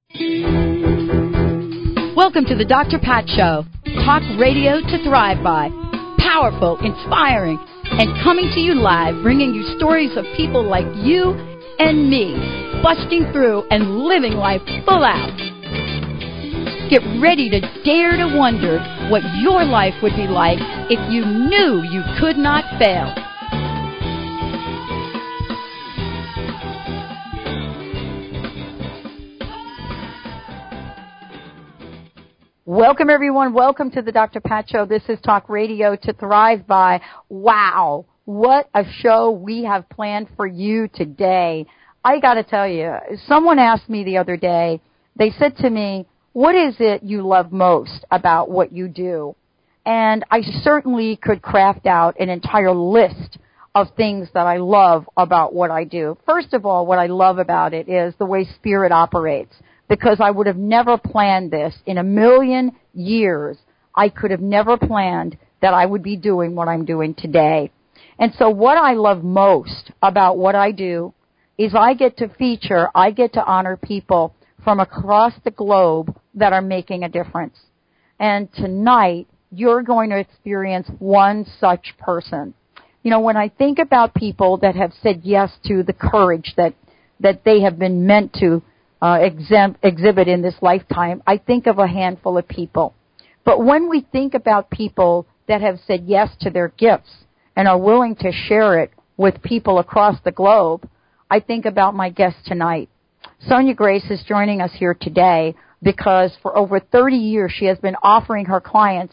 Welcome to the Dr. Pat Show. Talk radio to thrive by. Powerful, inspiring, and coming to you live, bringing you stories of people like you and me, busting through and living life full out. Get ready to dare to wonder what your life would be like if you knew you could not fail. Welcome, everyone. Welcome to the Dr. Pat Show. This is Talk Radio to Thrive By. Wow, what a show we have planned for you today. I got to tell you, someone asked me the other day, they said to me, what is it you love most about what you do? And I certainly could craft out an entire list of things that I love about what I do. First of all, what I love about it is the way Spirit operates. Because I would have never planned this. In a million years, I could have never planned that I would be doing what I'm doing today. And so what I love most about what I do is I get to honor people from across the globe that are making a difference. And tonight, you're going to experience one such person. You know, when I think about people that have said yes to the courage that they have been meant to exhibit in this lifetime, I think of a handful of people. But when we think about people that have said yes to their gifts and are willing to share it with people across the globe, I think about my guest tonight. Sonia Grace is joining us here today because for over 30 years she has been offering her clients,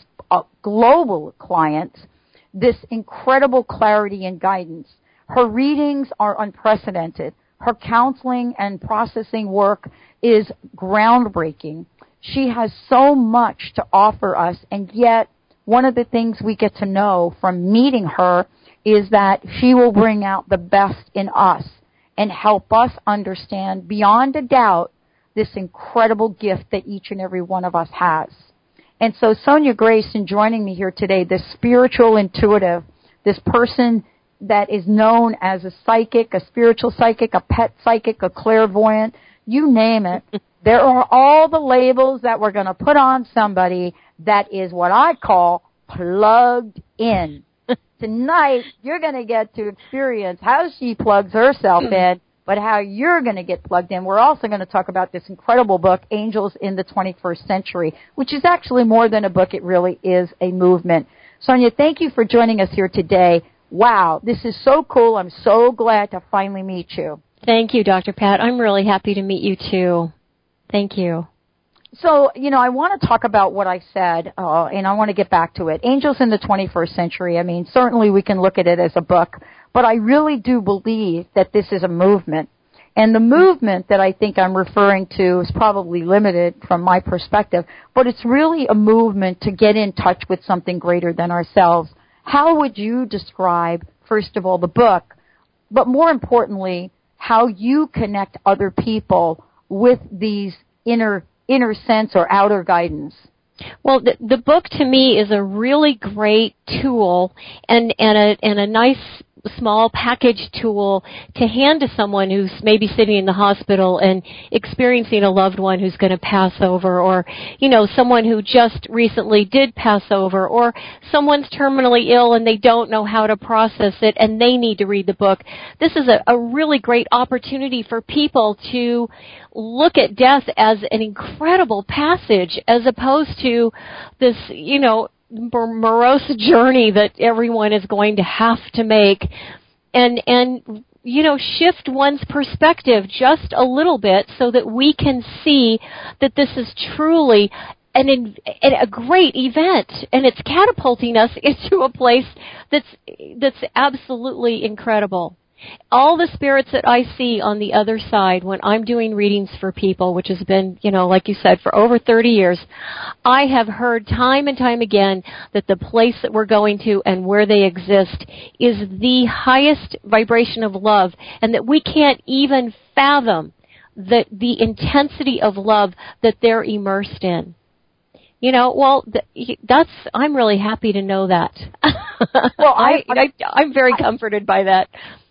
global clients, this incredible clarity and guidance. Her readings are unprecedented. Her counseling and processing work is groundbreaking. She has so much to offer us, and yet one of the things we get to know from meeting her is that she will bring out the best in us and help us understand beyond a doubt this incredible gift that each and every one of us has. And so Sonia Grace, in joining me here today, this spiritual intuitive, this person that is known as a psychic, a spiritual psychic, a pet psychic, a clairvoyant, you name it. There are all the labels that we're going to put on somebody that is what I call plugged in. Tonight, you're going to get to experience how she plugs herself in, but how you're going to get plugged in. We're also going to talk about this incredible book, Angels in the 21st Century, which is actually more than a book. It really is a movement. Sonia, thank you for joining us here today. Wow, this is so cool. I'm so glad to finally meet you. Thank you, Dr. Pat. I'm really happy to meet you, too. Thank you. So, you know, I want to talk about what I said, and I want to get back to it. Angels in the 21st Century, I mean, certainly we can look at it as a book, but I really do believe that this is a movement. And the movement that I think I'm referring to is probably limited from my perspective, but it's really a movement to get in touch with something greater than ourselves. How would you describe, first of all, the book, but more importantly, how you connect other people with these inner sense or outer guidance? Well, the book to me is a really great tool and a nice small package tool to hand to someone who's maybe sitting in the hospital and experiencing a loved one who's going to pass over, or, you know, someone who just recently did pass over, or someone's terminally ill and they don't know how to process it and they need to read the book. This is a really great opportunity for people to look at death as an incredible passage as opposed to this, you know, morose journey that everyone is going to have to make, and you know, shift one's perspective just a little bit so that we can see that this is truly a great event, and it's catapulting us into a place that's absolutely incredible. All the spirits that I see on the other side when I'm doing readings for people, which has been, you know, like you said, for over 30 years, I have heard time and time again that the place that we're going to and where they exist is the highest vibration of love, and that we can't even fathom the intensity of love that they're immersed in. You know, well, I'm really happy to know that. Well, I'm very comforted by that.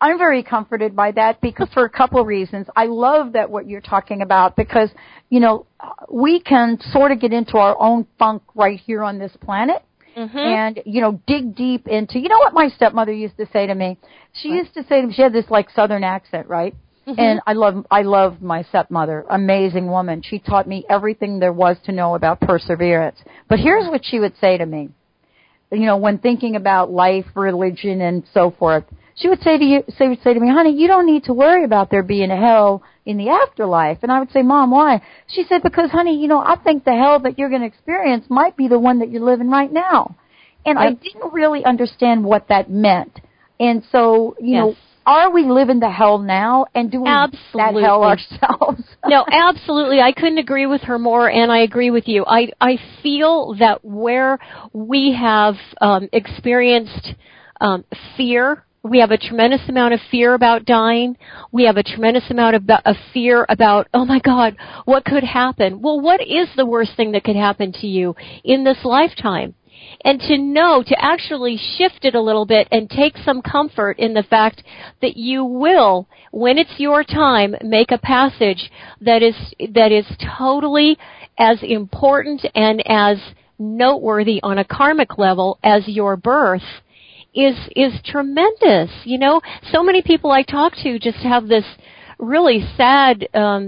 I'm very comforted by that because for a couple of reasons. I love that what you're talking about because, you know, we can sort of get into our own funk right here on this planet. Mm-hmm. And, you know, dig deep into, you know what my stepmother used to say to me? She used to say to me, she had this like southern accent, right? Mm-hmm. And I love my stepmother, amazing woman. She taught me everything there was to know about perseverance. But here's what she would say to me, you know, when thinking about life, religion, and so forth. She would say to me, honey, you don't need to worry about there being a hell in the afterlife. And I would say, Mom, why? She said, because, honey, you know, I think the hell that you're going to experience might be the one that you're living right now. And I didn't really understand what that meant. And so, you know, are we living the hell now, and do we that hell ourselves? No, absolutely. I couldn't agree with her more, and I agree with you. I feel that where we have experienced fear, we have a tremendous amount of fear about dying. We have a tremendous amount of fear about, oh my God, what could happen? Well, what is the worst thing that could happen to you in this lifetime? And to actually shift it a little bit and take some comfort in the fact that you will, when it's your time, make a passage that is totally as important and as noteworthy on a karmic level as your birth is tremendous. You know, so many people I talk to just have this really sad,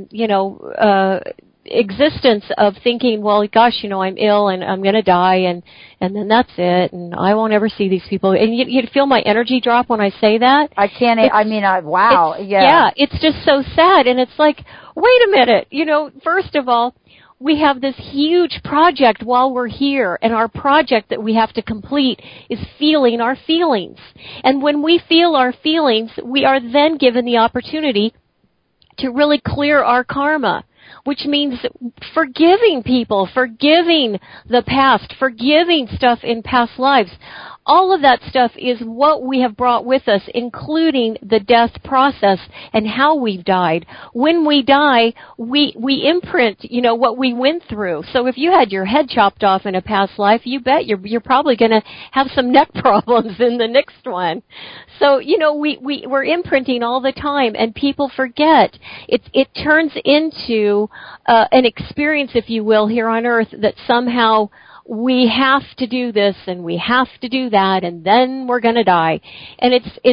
existence of thinking, well, gosh, you know, I'm ill and I'm going to die and then that's it and I won't ever see these people. And you feel my energy drop when I say that. I can't, wow. Yeah, it's just so sad. And it's like, wait a minute, you know, first of all, we have this huge project while we're here, and our project that we have to complete is feeling our feelings. And when we feel our feelings, we are then given the opportunity to really clear our karma, which means forgiving people, forgiving the past, forgiving stuff in past lives. All of that stuff is what we have brought with us, including the death process and how we've died. When we die, we imprint, you know, what we went through. So if you had your head chopped off in a past life, you bet you're probably going to have some neck problems in the next one. So, you know, we're imprinting all the time, and people forget. It turns into an experience, if you will, here on Earth that somehow we have to do this and we have to do that and then we're going to die. And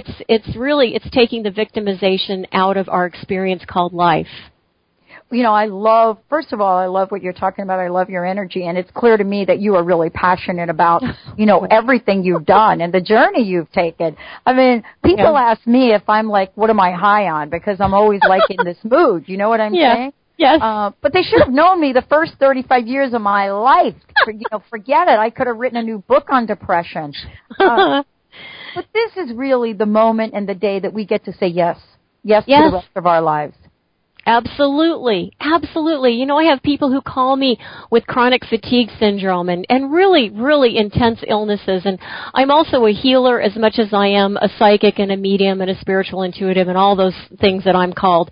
it's taking the victimization out of our experience called life. You know, first of all, I love what you're talking about. I love your energy, and it's clear to me that you are really passionate about, you know, everything you've done and the journey you've taken. I mean, people ask me if I'm like, what am I high on? Because I'm always like in this mood. You know what I'm saying? Yes. But they should have known me the first 35 years of my life. Forget it. I could have written a new book on depression. But this is really the moment and the day that we get to say yes to the rest of our lives. Absolutely. Absolutely. You know, I have people who call me with chronic fatigue syndrome and really, really intense illnesses. And I'm also a healer as much as I am a psychic and a medium and a spiritual intuitive and all those things that I'm called.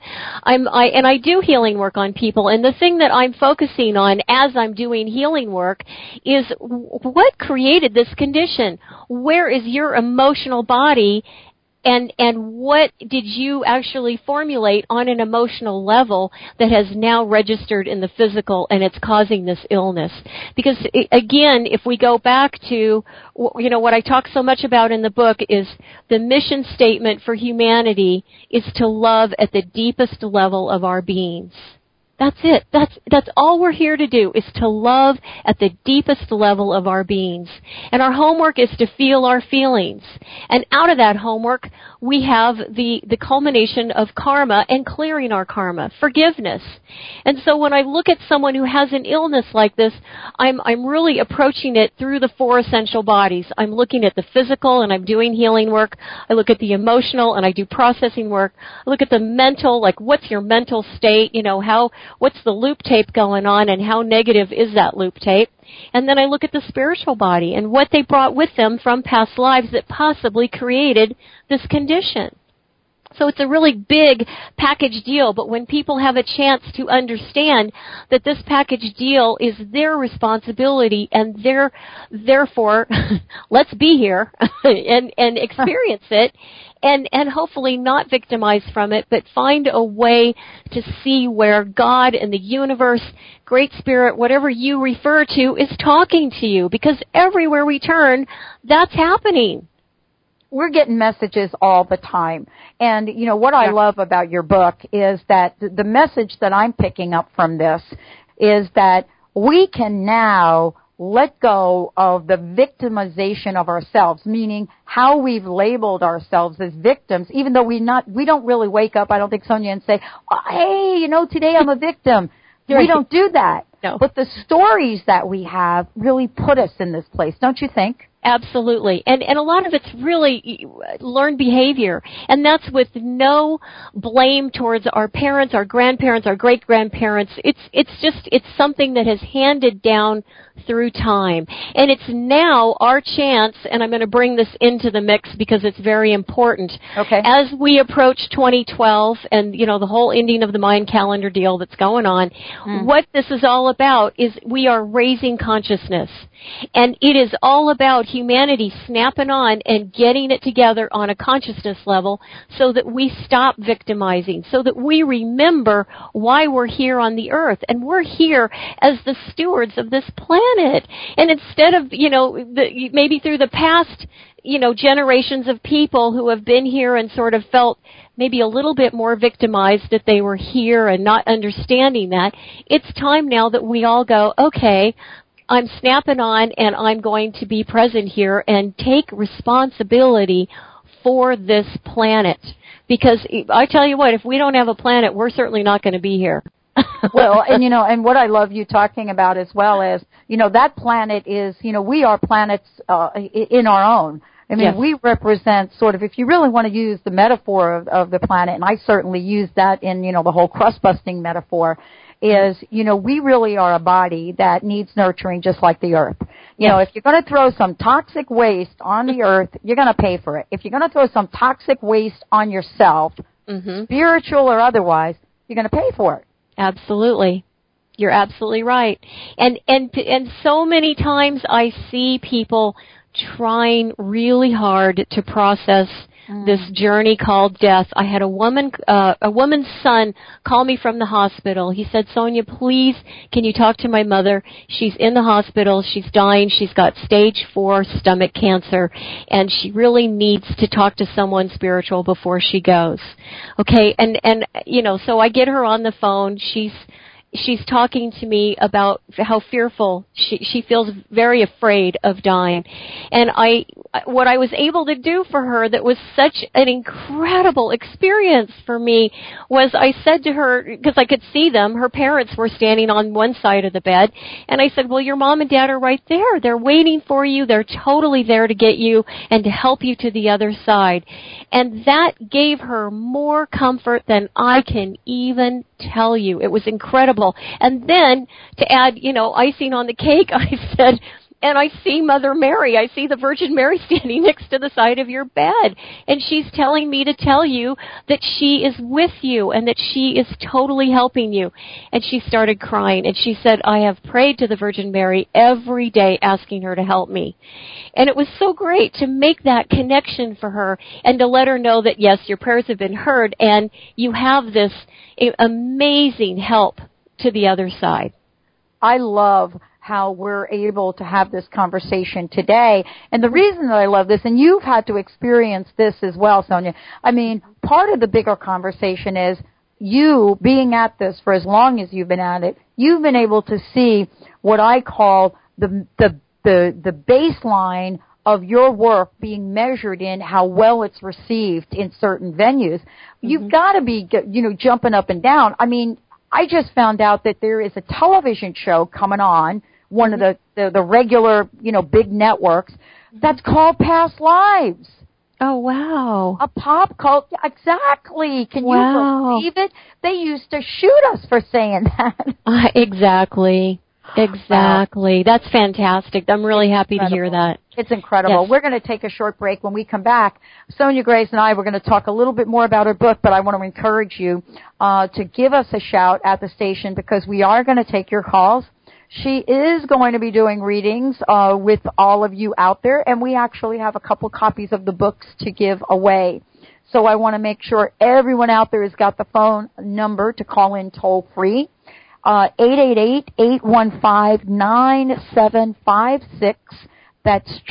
I do healing work on people. And the thing that I'm focusing on as I'm doing healing work is what created this condition? Where is your emotional body? And what did you actually formulate on an emotional level that has now registered in the physical and it's causing this illness? Because again, if we go back to, you know, what I talk so much about in the book is the mission statement for humanity is to love at the deepest level of our beings. That's it. That's all we're here to do, is to love at the deepest level of our beings. And our homework is to feel our feelings. And out of that homework, we have the culmination of karma and clearing our karma, forgiveness. And so when I look at someone who has an illness like this, I'm really approaching it through the four essential bodies. I'm looking at the physical and I'm doing healing work. I look at the emotional and I do processing work. I look at the mental, like what's your mental state, you know, what's the loop tape going on and how negative is that loop tape? And then I look at the spiritual body and what they brought with them from past lives that possibly created this condition. So it's a really big package deal, but when people have a chance to understand that this package deal is their responsibility and therefore let's be here and experience it and hopefully not victimize from it, but find a way to see where God and the universe, Great Spirit, whatever you refer to, is talking to you. Because everywhere we turn, that's happening. We're getting messages all the time. And, you know, what I love about your book is that the message that I'm picking up from this is that we can now let go of the victimization of ourselves, meaning how we've labeled ourselves as victims, even though we don't really wake up, I don't think, Sonia, and say, oh, hey, you know, today I'm a victim. We don't do that. No. But the stories that we have really put us in this place, don't you think? Absolutely. And a lot of it's really learned behavior. And that's with no blame towards our parents, our grandparents, our great-grandparents. It's something that has handed down through time. And it's now our chance, and I'm going to bring this into the mix because it's very important. Okay. As we approach 2012 and, you know, the whole ending of the Mayan calendar deal that's going on, what this is all about is we are raising consciousness. And it is all about humanity snapping on and getting it together on a consciousness level so that we stop victimizing, so that we remember why we're here on the earth. And we're here as the stewards of this planet. And instead of, you know, maybe through the past, you know, generations of people who have been here and sort of felt maybe a little bit more victimized that they were here and not understanding that, it's time now that we all go, okay, I'm snapping on and I'm going to be present here and take responsibility for this planet. Because I tell you what, if we don't have a planet, we're certainly not going to be here. Well, and, you know, and what I love you talking about as well is, you know, that planet is, you know, we are planets in our own. I mean, we represent sort of, if you really want to use the metaphor of the planet, and I certainly use that in, you know, the whole crust-busting metaphor, is, you know, we really are a body that needs nurturing just like the earth. You know, if you're going to throw some toxic waste on the earth, you're going to pay for it. If you're going to throw some toxic waste on yourself, spiritual or otherwise, you're going to pay for it. Absolutely. You're absolutely right. And so many times I see people trying really hard to process this journey called death. I had a woman's son call me from the hospital. He said, Sonia, please, can you talk to my mother? She's in the hospital. She's dying. She's got stage 4 stomach cancer, and she really needs to talk to someone spiritual before she goes. Okay, and you know, so I get her on the phone. She's talking to me about how fearful she feels, very afraid of dying. And what I was able to do for her that was such an incredible experience for me was I said to her, because I could see them, her parents were standing on one side of the bed, and I said, well, your mom and dad are right there. They're waiting for you. They're totally there to get you and to help you to the other side. And that gave her more comfort than I can even tell you. It was incredible. And then to add, you know, icing on the cake, I said, and I see Mother Mary. I see the Virgin Mary standing next to the side of your bed. And she's telling me to tell you that she is with you and that she is totally helping you. And she started crying. And she said, I have prayed to the Virgin Mary every day asking her to help me. And it was so great to make that connection for her and to let her know that, yes, your prayers have been heard and you have this amazing help to the other side. I love how we're able to have this conversation today. And the reason that I love this, and you've had to experience this as well, Sonia, I mean, part of the bigger conversation is you being at this for as long as you've been at it, you've been able to see what I call the baseline of your work being measured in how well it's received in certain venues. You've got to be, you know, jumping up and down. I mean, I just found out that there is a television show coming on, one of the regular, you know, big networks, that's called Past Lives. Oh, wow. A pop cult. Exactly. Can you believe it? They used to shoot us for saying that. Exactly. Wow. That's fantastic. I'm really happy to hear that. It's incredible. Yes. We're going to take a short break. When we come back, Sonia Grace and I, we're going to talk a little bit more about her book, but I want to encourage you to give us a shout at the station because we are going to take your calls. She is going to be doing readings with all of you out there, and we actually have a couple copies of the books to give away. So I want to make sure everyone out there has got the phone number to call in toll free. 888-815-9756. That's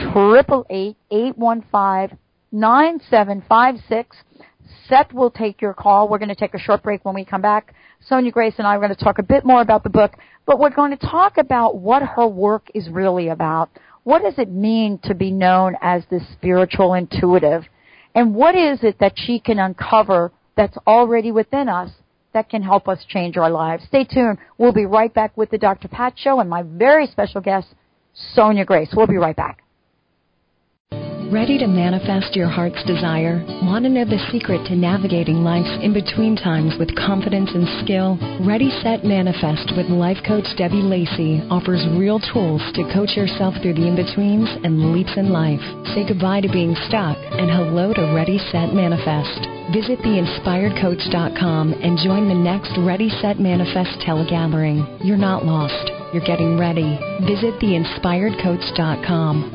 888-815-9756. Seth will take your call. We're going to take a short break. When we come back, Sonia Grace and I are going to talk a bit more about the book, but we're going to talk about what her work is really about. What does it mean to be known as this spiritual intuitive? And what is it that she can uncover that's already within us that can help us change our lives? Stay tuned. We'll be right back with the Dr. Pat Show and my very special guest, Sonia Grace. We'll be right back. Ready to manifest your heart's desire? Want to know the secret to navigating life's in-between times with confidence and skill? Ready, Set, Manifest with life coach Debbie Lacey offers real tools to coach yourself through the in-betweens and leaps in life. Say goodbye to being stuck and hello to Ready, Set, Manifest. Visit theinspiredcoach.com and join the next Ready, Set, Manifest telegathering. You're not lost. You're getting ready. Visit theinspiredcoach.com.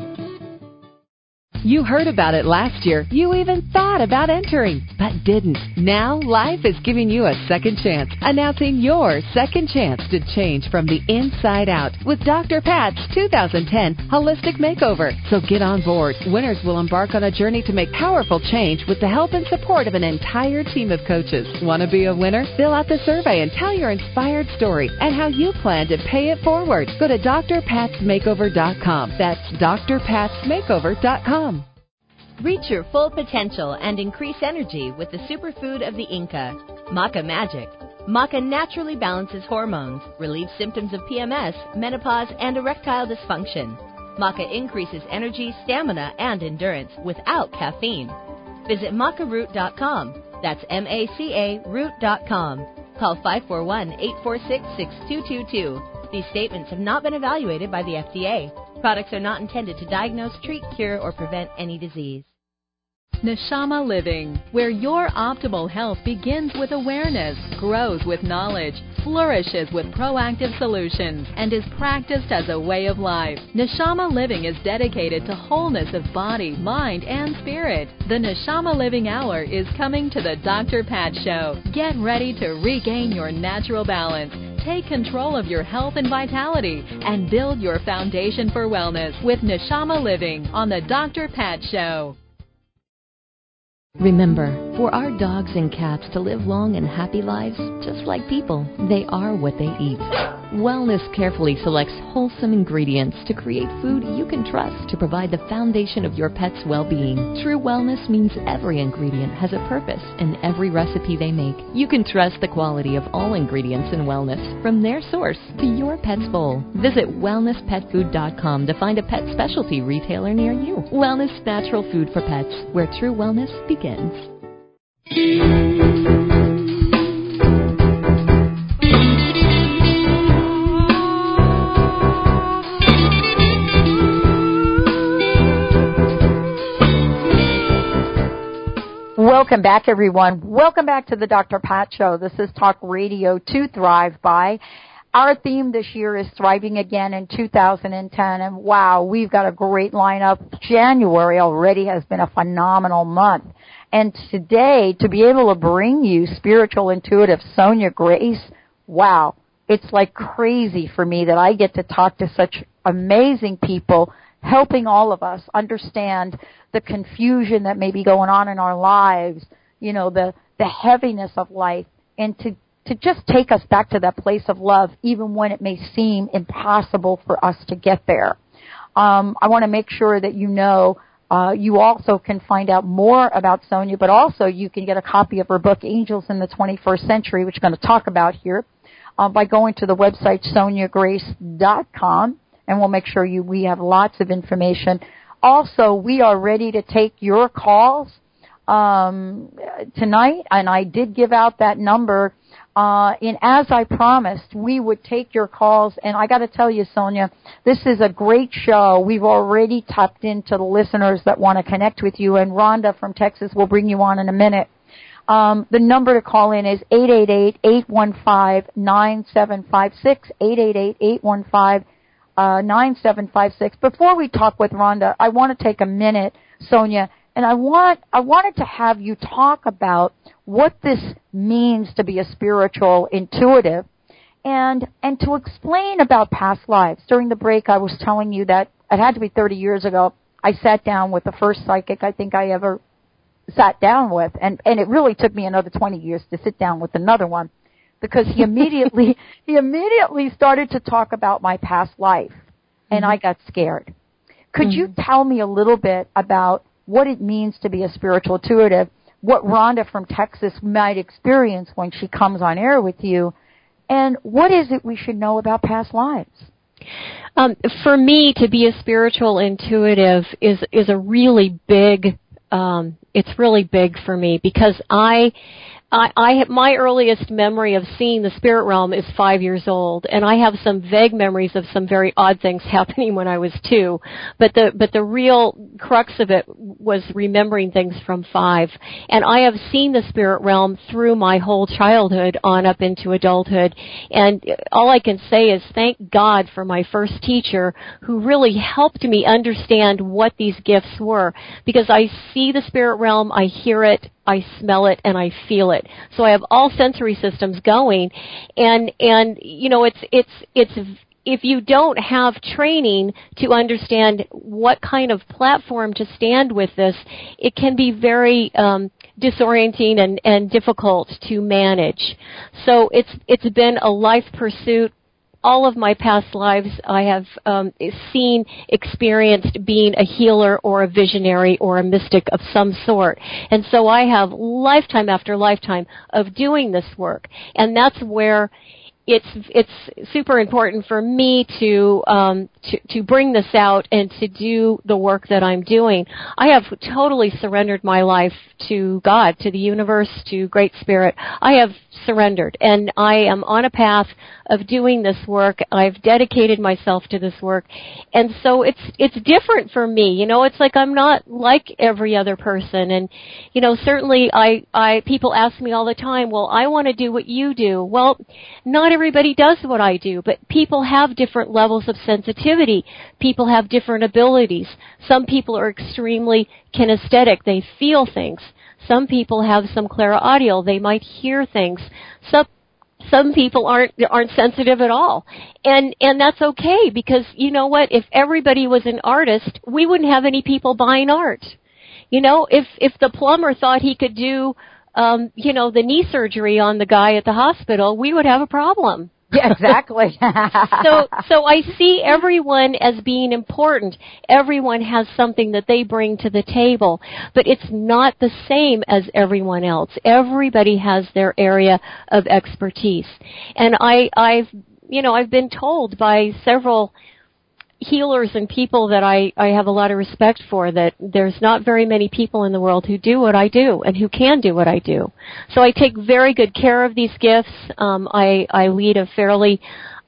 You heard about it last year. You even thought about entering, but didn't. Now, life is giving you a second chance, announcing your second chance to change from the inside out with Dr. Pat's 2010 Holistic Makeover. So get on board. Winners will embark on a journey to make powerful change with the help and support of an entire team of coaches. Want to be a winner? Fill out the survey and tell your inspired story and how you plan to pay it forward. Go to drpatsmakeover.com. That's drpatsmakeover.com. Reach your full potential and increase energy with the superfood of the Inca, Maca Magic. Maca naturally balances hormones, relieves symptoms of PMS, menopause, and erectile dysfunction. Maca increases energy, stamina, and endurance without caffeine. Visit macaroot.com. That's MACA root.com. Call 541-846-6222. These statements have not been evaluated by the FDA. Products are not intended to diagnose, treat, cure, or prevent any disease. Neshama Living, where your optimal health begins with awareness, grows with knowledge, flourishes with proactive solutions, and is practiced as a way of life. Neshama Living is dedicated to wholeness of body, mind, and spirit. The Neshama Living Hour is coming to the Dr. Pat Show. Get ready to regain your natural balance. Take control of your health and vitality and build your foundation for wellness with Neshama Living on the Dr. Pat Show. Remember, for our dogs and cats to live long and happy lives, just like people, they are what they eat. Wellness carefully selects wholesome ingredients to create food you can trust to provide the foundation of your pet's well-being. True wellness means every ingredient has a purpose in every recipe they make. You can trust the quality of all ingredients in wellness, from their source to your pet's bowl. Visit wellnesspetfood.com to find a pet specialty retailer near you. Wellness Natural Food for Pets, where true wellness begins. Welcome back, everyone. Welcome back to the Dr. Pat Show. This is Talk Radio to Thrive By. Our theme this year is Thriving Again in 2010, and wow, we've got a great lineup. January already has been a phenomenal month. And today, to be able to bring you spiritual intuitive Sonia Grace, wow, it's like crazy for me that I get to talk to such amazing people, helping all of us understand the confusion that may be going on in our lives, you know, the heaviness of life, and to just take us back to that place of love, even when it may seem impossible for us to get there. I want to make sure that you know you also can find out more about Sonia, but also you can get a copy of her book, Angels in the 21st Century, which we're going to talk about here, by going to the website soniagrace.com, and we'll make sure we have lots of information. Also, we are ready to take your calls tonight, and I did give out that number. And as I promised, we would take your calls. And I got to tell you, Sonia, this is a great show. We've already tapped into the listeners that want to connect with you. And Rhonda from Texas will bring you on in a minute. The number to call in is 888-815-9756, 888-815-9756. Before we talk with Rhonda, I want to take a minute, Sonia, And I wanted to have you talk about what this means to be a spiritual intuitive and to explain about past lives. During the break, I was telling you that it had to be 30 years ago. I sat down with the first psychic I think I ever sat down with, and it really took me another 20 years to sit down with another one, because he immediately started to talk about my past life, and I got scared. Could you tell me a little bit about what it means to be a spiritual intuitive, what Rhonda from Texas might experience when she comes on air with you, and what is it we should know about past lives? For me, to be a spiritual intuitive is a really big. It's really big for me, because I have my earliest memory of seeing the spirit realm is 5 years old, and I have some vague memories of some very odd things happening when I was 2. But the real crux of it was remembering things from 5. And I have seen the spirit realm through my whole childhood on up into adulthood. And all I can say is thank God for my first teacher, who really helped me understand what these gifts were, because I see the spirit realm, I hear it, I smell it, and I feel it. So I have all sensory systems going, and you know, it's if you don't have training to understand what kind of platform to stand with this, it can be very disorienting and difficult to manage. So it's been a life pursuit. All of my past lives, I have experienced being a healer or a visionary or a mystic of some sort. And so I have lifetime after lifetime of doing this work. And that's where it's super important for me to bring this out and to do the work that I'm doing. I have totally surrendered my life to God, to the universe, to Great Spirit. I have surrendered, and I am on a path of doing this work. I've dedicated myself to this work, and so it's different for me. You know, it's like I'm not like every other person, and you know, certainly I people ask me all the time, well, I want to do what you do. Well, not everybody does what I do, but people have different levels of sensitivity. People have different abilities. Some people are extremely kinesthetic. They feel things. Some people have some clairaudible. They might hear things. Some people aren't sensitive at all. And that's okay, because you know what? If everybody was an artist, we wouldn't have any people buying art. You know, if the plumber thought he could do the knee surgery on the guy at the hospital, we would have a problem. Yeah, exactly. So I see everyone as being important. Everyone has something that they bring to the table, but it's not the same as everyone else. Everybody has their area of expertise. And I've been told by several healers and people that I have a lot of respect for, that there's not very many people in the world who do what I do and who can do what I do. So I take very good care of these gifts. I lead a fairly,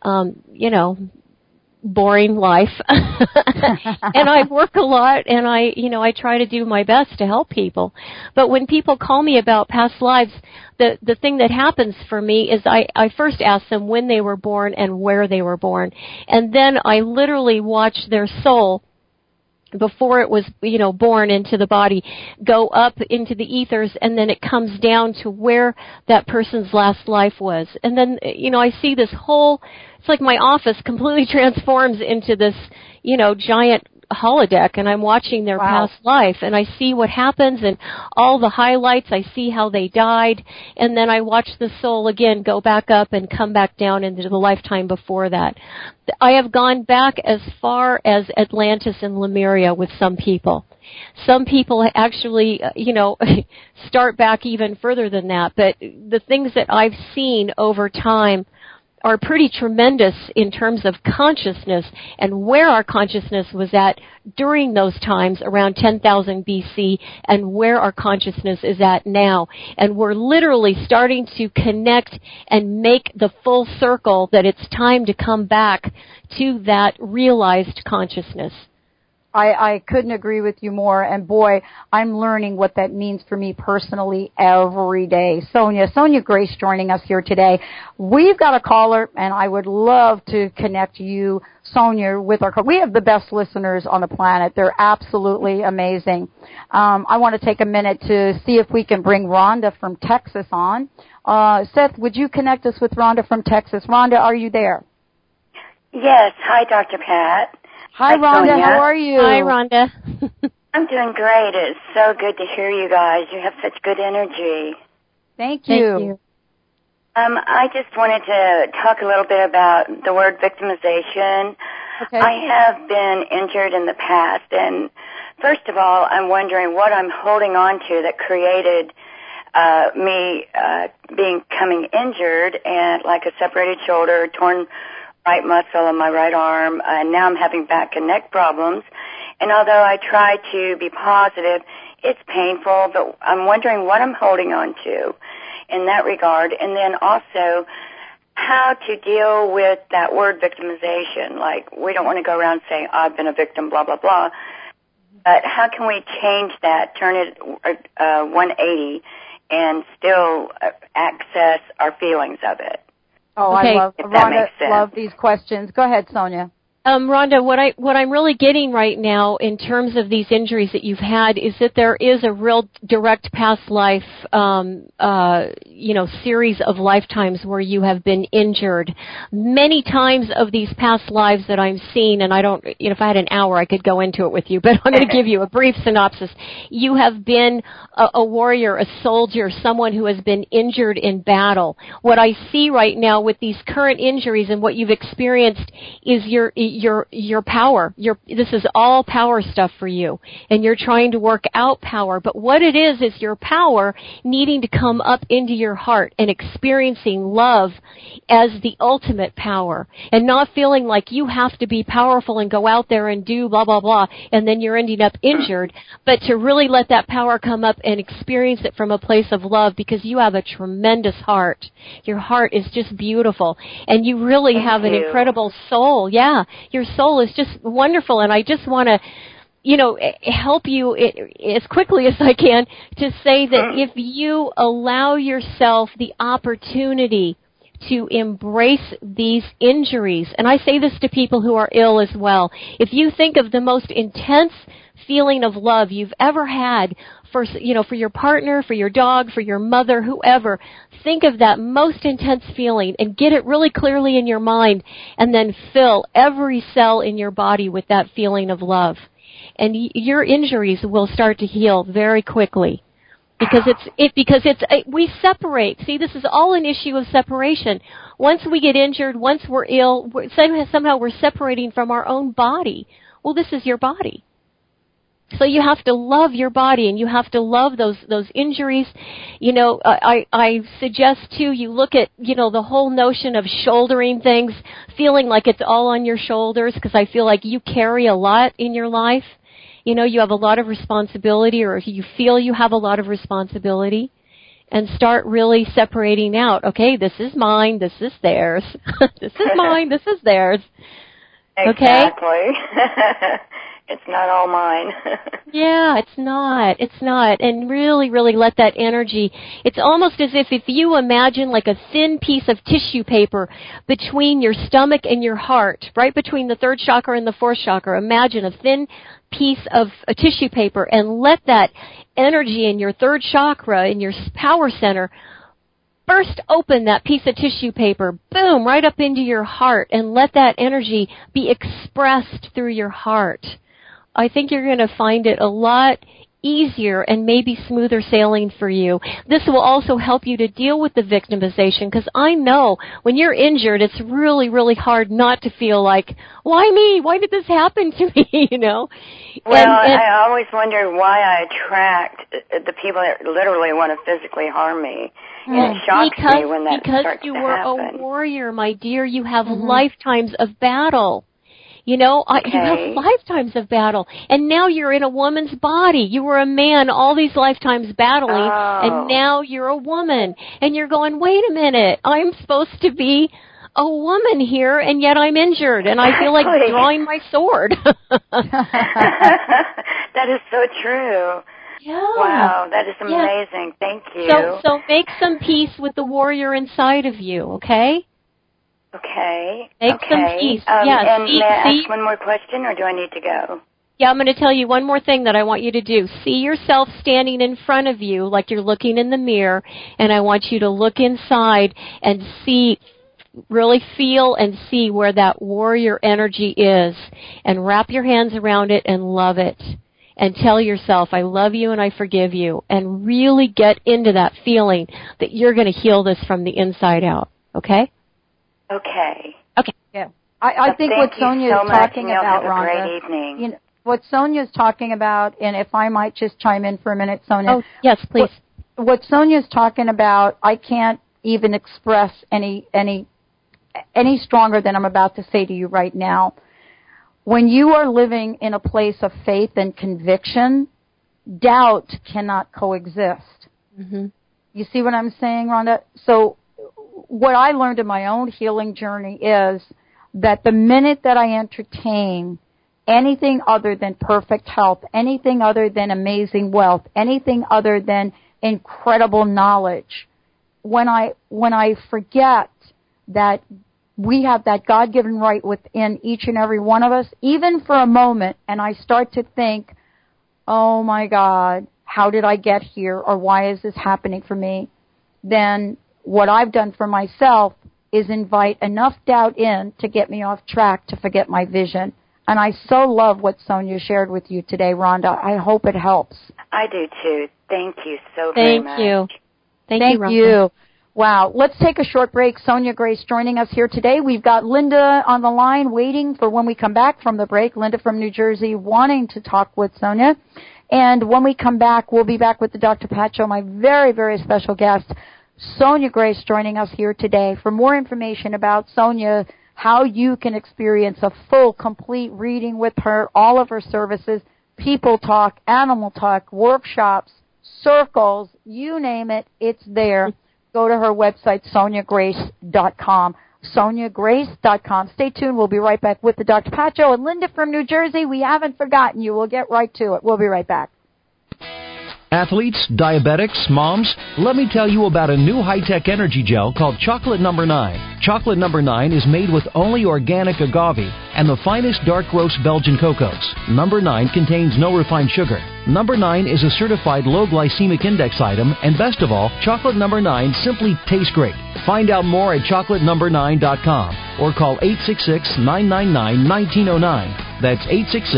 boring life. And I work a lot, and I try to do my best to help people. But when people call me about past lives, the thing that happens for me is I first ask them when they were born and where they were born. And then I literally watch their soul before it was, born into the body, go up into the ethers, and then it comes down to where that person's last life was. And then, I see this whole, it's like my office completely transforms into this, giant holodeck, and I'm watching their past life, and I see what happens and all the highlights. I see how they died, and then I watch the soul again go back up and come back down into the lifetime before that. I have gone back as far as Atlantis and Lemuria with some people. Some people actually, start back even further than that, but the things that I've seen over time are pretty tremendous in terms of consciousness and where our consciousness was at during those times around 10,000 BC and where our consciousness is at now. And we're literally starting to connect and make the full circle that it's time to come back to that realized consciousness. I couldn't agree with you more. And boy, I'm learning what that means for me personally every day. Sonia Grace joining us here today. We've got a caller, and I would love to connect you, Sonia, with our call. We have the best listeners on the planet. They're absolutely amazing. I want to take a minute to see if we can bring Rhonda from Texas on. Seth, would you connect us with Rhonda from Texas? Rhonda, are you there? Yes. Hi, Dr. Pat. Hi, Rhonda. Sonia. How are you? Hi, Rhonda. I'm doing great. It's so good to hear you guys. You have such good energy. Thank you. Thank you. I just wanted to talk a little bit about the word victimization. Okay. I have been injured in the past, and first of all, I'm wondering what I'm holding on to that created me becoming injured, and like a separated shoulder, torn right muscle in my right arm, and now I'm having back and neck problems. And although I try to be positive, it's painful, but I'm wondering what I'm holding on to in that regard. And then also how to deal with that word victimization. Like, we don't want to go around saying, I've been a victim, blah, blah, blah. But how can we change that, turn it 180, and still access our feelings of it? Oh, Okay. Rhonda, love these questions. Go ahead, Sonia. Rhonda, what I'm really getting right now in terms of these injuries that you've had is that there is a real direct past life, series of lifetimes where you have been injured. Many times of these past lives that I'm seeing, and I don't, if I had an hour, I could go into it with you, but I'm going to give you a brief synopsis. You have been a warrior, a soldier, someone who has been injured in battle. What I see right now with these current injuries and what you've experienced is your power. This is all power stuff for you, and you're trying to work out power. But what it is your power needing to come up into your heart and experiencing love as the ultimate power, and not feeling like you have to be powerful and go out there and do blah, blah, blah, and then you're ending up injured, but to really let that power come up and experience it from a place of love, because you have a tremendous heart. Your heart is just beautiful, and you really have an incredible soul. Yeah. Your soul is just wonderful, and I just want to, help you as quickly as I can to say that if you allow yourself the opportunity to embrace these injuries, and I say this to people who are ill as well, if you think of the most intense feeling of love you've ever had for your partner, for your dog, for your mother, whoever, think of that most intense feeling and get it really clearly in your mind, and then fill every cell in your body with that feeling of love. And your injuries will start to heal very quickly. Because we separate. See, this is all an issue of separation. Once we get injured, once we're ill, somehow we're separating from our own body. Well, this is your body. So you have to love your body, and you have to love those injuries. I suggest too, you look at, the whole notion of shouldering things, feeling like it's all on your shoulders, because I feel like you carry a lot in your life. You have a lot of responsibility, or if you feel you have a lot of responsibility, and start really separating out. Okay, this is mine, this is theirs. This is mine, this is theirs. Exactly. It's not all mine. Yeah, it's not. And really, really let that energy, it's almost as if you imagine like a thin piece of tissue paper between your stomach and your heart, right between the third chakra and the fourth chakra. Imagine a thin piece of a tissue paper, and let that energy in your third chakra, in your power center, burst open that piece of tissue paper, boom, right up into your heart, and let that energy be expressed through your heart. I think you're going to find it a lot easier and maybe smoother sailing for you. This will also help you to deal with the victimization, because I know when you're injured, it's really, really hard not to feel like, why me? Why did this happen to me? Well, I always wonder why I attract the people that literally want to physically harm me. And it shocks me when that starts to happen. Because you were a warrior, my dear. You have lifetimes of battle. You have lifetimes of battle. And now you're in a woman's body. You were a man all these lifetimes battling, and now you're a woman. And you're going, wait a minute, I'm supposed to be a woman here, and yet I'm injured, and I feel like drawing my sword. That is so true. Yeah. Wow, that is amazing. Yeah. Thank you. So make some peace with the warrior inside of you, okay? Okay. Make some peace. And may I ask one more question, or do I need to go? Yeah, I'm going to tell you one more thing that I want you to do. See yourself standing in front of you like you're looking in the mirror, and I want you to look inside and see, really feel and see where that warrior energy is, and wrap your hands around it and love it. And tell yourself, I love you and I forgive you, and really get into that feeling that you're going to heal this from the inside out, okay? Okay. Okay. Yeah. I think what Sonia is talking about, Rhonda, have a great evening. You know, what Sonia is talking about, and if I might just chime in for a minute, Sonia. Oh, yes, please. What Sonia is talking about, I can't even express any stronger than I'm about to say to you right now. When you are living in a place of faith and conviction, doubt cannot coexist. Mm-hmm. You see what I'm saying, Rhonda? So what I learned in my own healing journey is that the minute that I entertain anything other than perfect health, anything other than amazing wealth, anything other than incredible knowledge, when I forget that we have that God-given right within each and every one of us, even for a moment, and I start to think, oh my God, how did I get here, or why is this happening for me? Then what I've done for myself is invite enough doubt in to get me off track to forget my vision. And I so love what Sonia shared with you today, Rhonda. I hope it helps. I do too. Thank you so very much. Thank you. Thank Rhonda. you. Wow. Let's take a short break. Sonia Grace joining us here today. We've got Linda on the line waiting for when we come back from the break. Linda from New Jersey wanting to talk with Sonia. And when we come back, we'll be back with the Dr. Pat Show, my very, very special guest, Sonia Grace, joining us here today. For more information about Sonia, how you can experience a full, complete reading with her, all of her services, people talk, animal talk, workshops, circles, you name it, it's there. Go to her website, SoniaGrace.com. SoniaGrace.com. Stay tuned. We'll be right back with the Dr. Pat Show. And Linda from New Jersey, we haven't forgotten you. We'll get right to it. We'll be right back. Athletes, diabetics, moms, let me tell you about a new high-tech energy gel called Chocolate No. 9. Chocolate No. 9 is made with only organic agave and the finest dark roast Belgian cocos. No. 9 contains no refined sugar. No. 9 is a certified low glycemic index item, and best of all, Chocolate No. 9 simply tastes great. Find out more at chocolatenumber9.com or call 866-999-1909. That's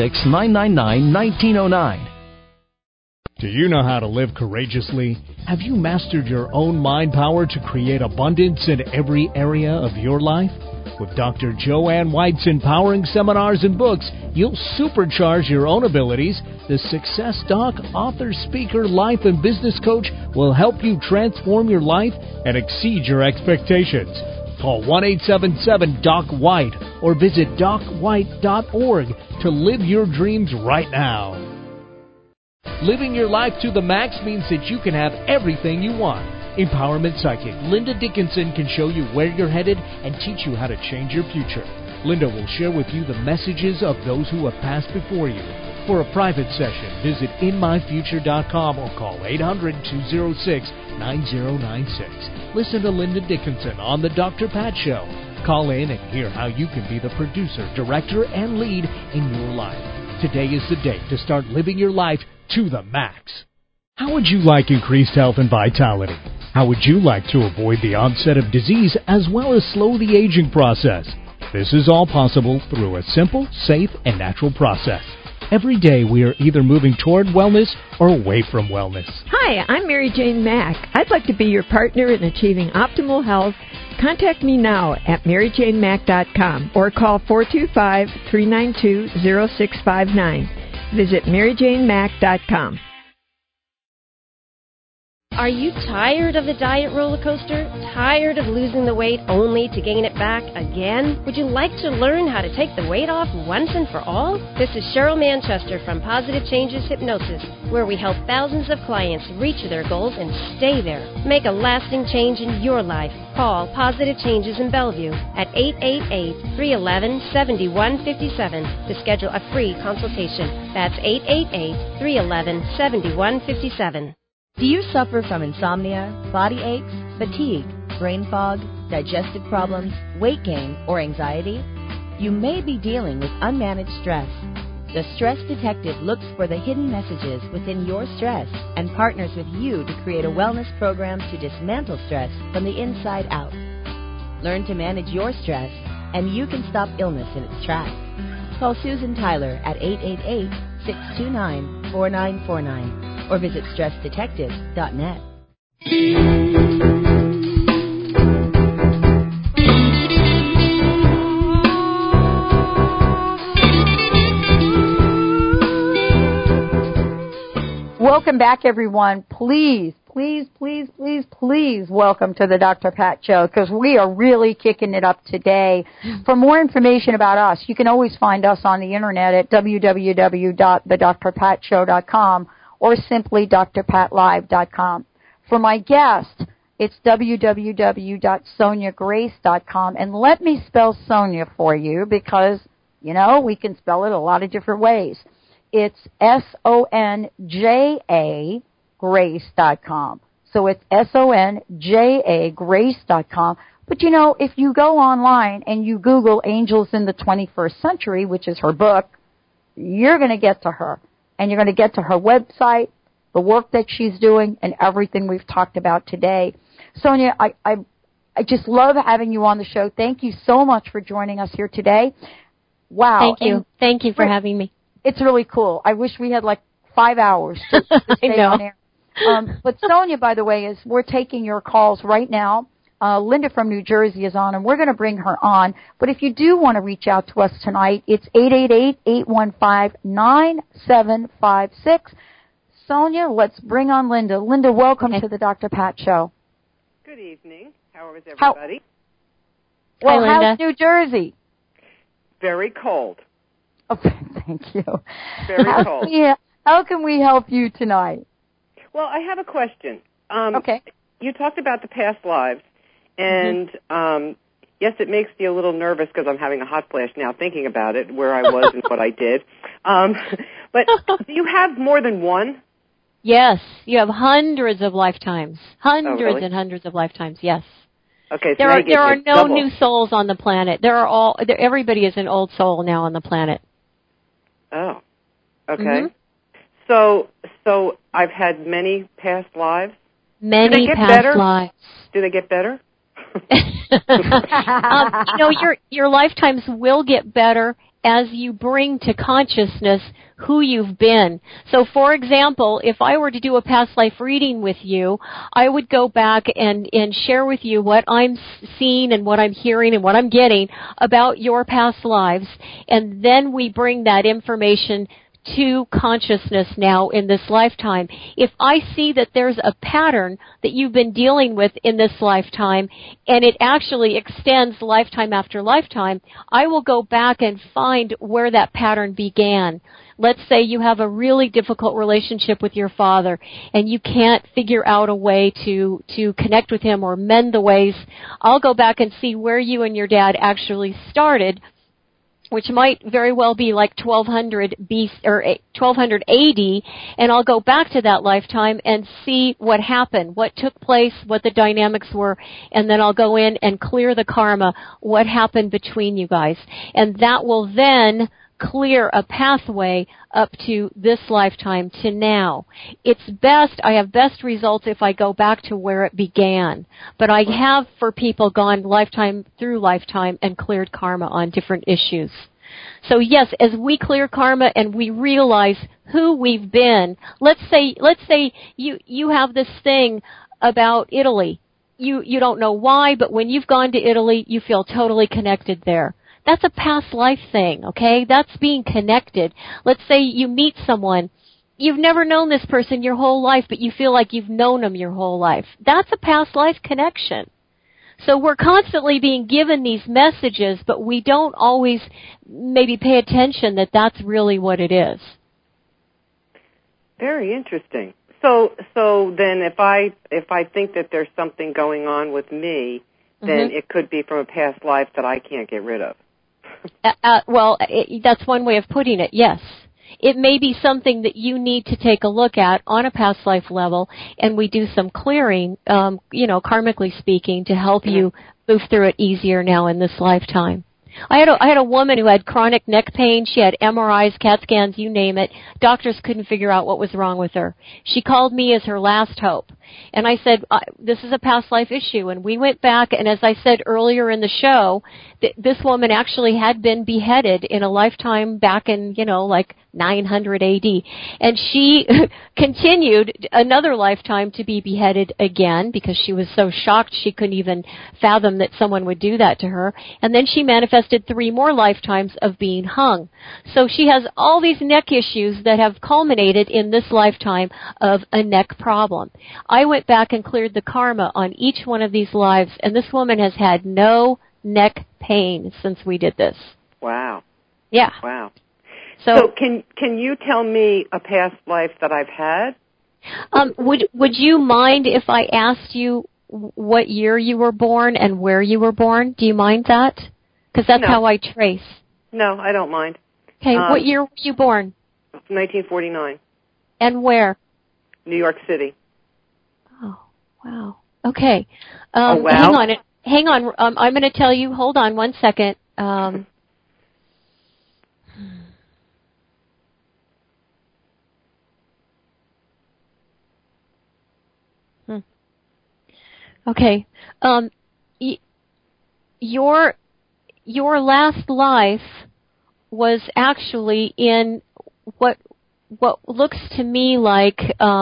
866-999-1909. Do you know how to live courageously? Have you mastered your own mind power to create abundance in every area of your life? With Dr. Joanne White's empowering seminars and books, you'll supercharge your own abilities. The Success Doc, author, speaker, life, and business coach will help you transform your life and exceed your expectations. Call 1-877-DOC-WHITE or visit docwhite.org to live your dreams right now. Living your life to the max means that you can have everything you want. Empowerment Psychic Linda Dickinson can show you where you're headed and teach you how to change your future. Linda will share with you the messages of those who have passed before you. For a private session, visit inmyfuture.com or call 800-206-9096. Listen to Linda Dickinson on The Dr. Pat Show. Call in and hear how you can be the producer, director, and lead in your life. Today is the day to start living your life to the max. How would you like increased health and vitality? How would you like to avoid the onset of disease as well as slow the aging process? This is all possible through a simple, safe, and natural process. Every day we are either moving toward wellness or away from wellness. Hi, I'm Mary Jane Mack. I'd like to be your partner in achieving optimal health. Contact me now at MaryJaneMack.com or call 425-392-0659. Visit MaryJaneMack.com. Are you tired of the diet roller coaster? Tired of losing the weight only to gain it back again? Would you like to learn how to take the weight off once and for all? This is Cheryl Manchester from Positive Changes Hypnosis, where we help thousands of clients reach their goals and stay there. Make a lasting change in your life. Call Positive Changes in Bellevue at 888-311-7157 to schedule a free consultation. That's 888-311-7157. Do you suffer from insomnia, body aches, fatigue, brain fog, digestive problems, weight gain, or anxiety? You may be dealing with unmanaged stress. The Stress Detective looks for the hidden messages within your stress and partners with you to create a wellness program to dismantle stress from the inside out. Learn to manage your stress, and you can stop illness in its tracks. Call Susan Tyler at 888-629-4949 or visit StressDetective.net. Welcome back, everyone. Please, please, please, please, please welcome to the Dr. Pat Show, because we are really kicking it up today. For more information about us, you can always find us on the internet at www.thedrpatshow.com or simply drpatlive.com. For my guest, it's www.soniagrace.com. And let me spell Sonia for you, because, you know, we can spell it a lot of different ways. It's SONJA Grace.com. So it's SONJA Grace.com. But, you know, if you go online and you Google Angels in the 21st Century, which is her book, you're going to get to her. And you're going to get to her website, the work that she's doing, and everything we've talked about today. Sonia, I just love having you on the show. Thank you so much for joining us here today. Wow. Thank you. Thank you for having me. It's really cool. I wish we had like 5 hours to stay on air. But Sonia, by the way, we're taking your calls right now. Linda from New Jersey is on, and we're going to bring her on. But if you do want to reach out to us tonight, it's 888-815-9756. Sonia, let's bring on Linda. Linda, welcome to the Dr. Pat Show. Good evening. How is everybody? Well, Hi, how's New Jersey? Very cold. Oh, thank you. Very cold. How can we help you tonight? Well, I have a question. Okay. You talked about the past lives, and yes, it makes me a little nervous because I'm having a hot flash now thinking about it, where I was and what I did. But do you have more than one? Yes, you have hundreds of lifetimes. Hundreds really? and hundreds of lifetimes, yes. Okay, so there are no double. new souls on the planet. Everybody is an old soul now on the planet. Oh, okay. Mm-hmm. So I've had many past lives. Many past lives. Do they get better? Your lifetimes will get better as you bring to consciousness who you've been. So, for example, if I were to do a past life reading with you, I would go back and share with you what I'm seeing and what I'm hearing and what I'm getting about your past lives, and then we bring that information to consciousness now in this lifetime. If I see that there's a pattern that you've been dealing with in this lifetime and it actually extends lifetime after lifetime, I will go back and find where that pattern began. Let's say you have a really difficult relationship with your father and you can't figure out a way to connect with him or mend the ways. I'll go back and see where you and your dad actually started, which might very well be like 1200 BC or 1200 AD, and I'll go back to that lifetime and see what happened, what took place, what the dynamics were, and then I'll go in and clear the karma, what happened between you guys. And that will then clear a pathway up to this lifetime to now. I have best results if I go back to where it began. But I have for people gone lifetime through lifetime and cleared karma on different issues. So yes, as we clear karma and we realize who we've been, let's say you have this thing about Italy. You don't know why, but when you've gone to Italy, you feel totally connected there. That's a past life thing, okay? That's being connected. Let's say you meet someone you've never known this person your whole life, but you feel like you've known them your whole life. That's a past life connection. So we're constantly being given these messages, but we don't always maybe pay attention that that's really what it is. Very interesting. So then if I think that there's something going on with me, then it could be from a past life that I can't get rid of. That's one way of putting it, yes. It may be something that you need to take a look at on a past life level, and we do some clearing, karmically speaking, to help you move through it easier now in this lifetime. I had a woman who had chronic neck pain. She had MRIs, CAT scans, you name it. Doctors couldn't figure out what was wrong with her. She called me as her last hope. And I said, this is a past life issue. And we went back, and as I said earlier in the show, this woman actually had been beheaded in a lifetime back in, 900 AD. And she continued another lifetime to be beheaded again because she was so shocked she couldn't even fathom that someone would do that to her. And then she manifested 3 more lifetimes of being hung. So she has all these neck issues that have culminated in this lifetime of a neck problem. I went back and cleared the karma on each one of these lives, and this woman has had no neck pain since we did this. Wow. Yeah. Wow. So can you tell me a past life that I've had? Would you mind if I asked you what year you were born and where you were born? Do you mind that? Because that's how I trace. No, I don't mind. Okay, what year were you born? 1949. And where? New York City. Oh, wow. Okay. Wow. Hang on. I'm going to tell you. Hold on one second. Okay. Your last life was actually in what looks to me like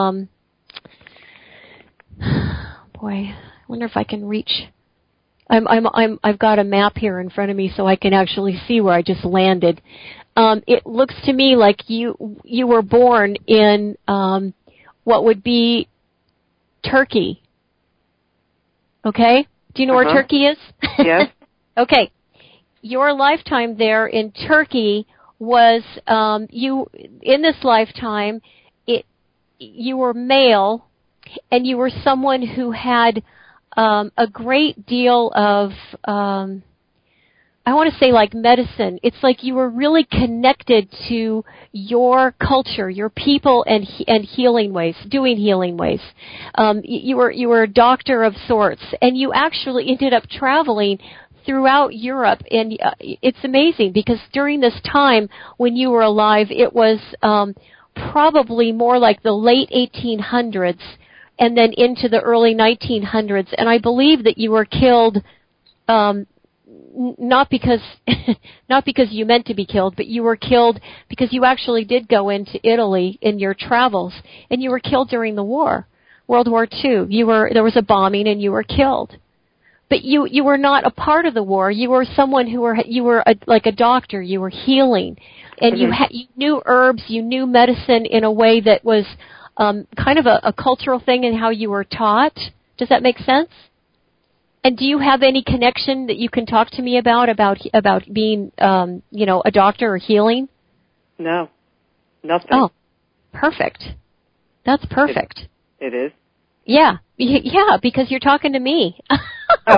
boy, I wonder if I can reach. I've got a map here in front of me so I can actually see where I just landed. It looks to me like you were born in what would be Turkey. Okay? Do you know where Turkey is? Yes. Okay. Your lifetime there in Turkey was in this lifetime you were male, and you were someone who had a great deal of I want to say like medicine. It's like you were really connected to your culture, your people, and healing ways, doing healing ways. You were a doctor of sorts, and you actually ended up traveling throughout Europe, and it's amazing because during this time when you were alive, it was probably more like the late 1800s and then into the early 1900s, and I believe that you were killed not because you meant to be killed, but you were killed because you actually did go into Italy in your travels, and you were killed during the war, World War II. There was a bombing, and you were killed. But you were not a part of the war. You were someone you were like a doctor. You were healing, and you knew herbs. You knew medicine in a way that was kind of a cultural thing in how you were taught. Does that make sense? And do you have any connection that you can talk to me about being a doctor or healing? No, nothing. Oh, perfect. That's perfect. It is? Yeah, because you're talking to me. Oh.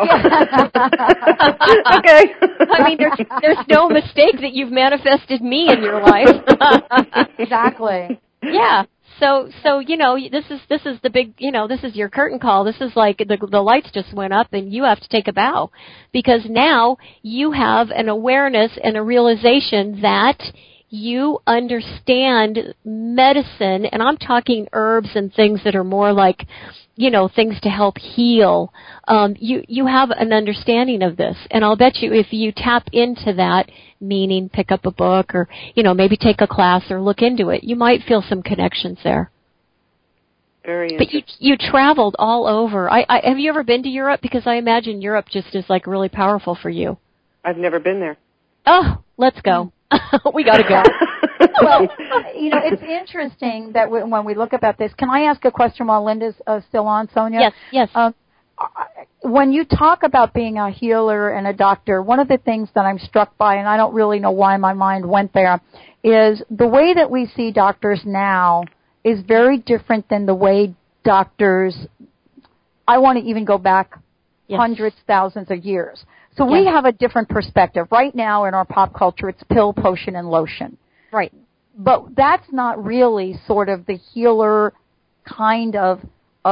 Okay. I mean, there's no mistake that you've manifested me in your life. Exactly. Yeah. So this is the big, this is your curtain call. This is like the lights just went up, and you have to take a bow, because now you have an awareness and a realization that you understand medicine, and I'm talking herbs and things that are more like, things to help heal. You have an understanding of this, and I'll bet you if you tap into that, meaning pick up a book or, maybe take a class or look into it, you might feel some connections there. Very interesting. But you traveled all over. Have you ever been to Europe? Because I imagine Europe just is like really powerful for you. I've never been there. Oh, let's go. We got to go. Well, it's interesting that when we look about this, can I ask a question while Linda's still on, Sonia? Yes. When you talk about being a healer and a doctor, one of the things that I'm struck by, and I don't really know why my mind went there, is the way that we see doctors now is very different than the way doctors, I want to even go back hundreds, thousands of years. So we have a different perspective. Right now in our pop culture, it's pill, potion, and lotion. Right. But that's not really sort of the healer kind of